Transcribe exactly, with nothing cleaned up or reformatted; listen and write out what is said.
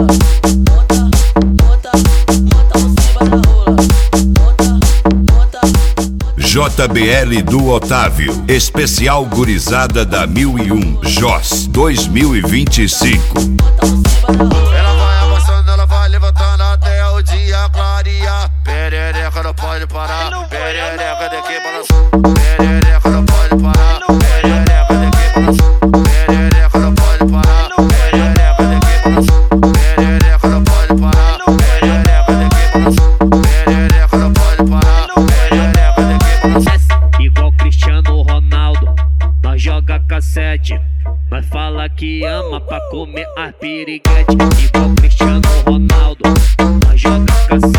rola. Monta, monta, monta por cima da rola. Monta, monta. J B L do Otávio, especial gurizada da mil e um, Jos dois mil e vinte e cinco. Ela vai avançando, ela vai levantando até o dia clarear. Perereca não pode parar, perereca de que balançar. Perereca não pode parar, perereca de que balançar. Perereca não pode parar, perereca de que balançar. Perereca não pode parar, perereca de que balançar. Perereca não pode parar, perereca de que balançar. Igual Cristiano Ronaldo, nós joga cassete. Nós fala que ama pra comer as piriguete. Igual Cristiano Ronaldo, nós joga cassete.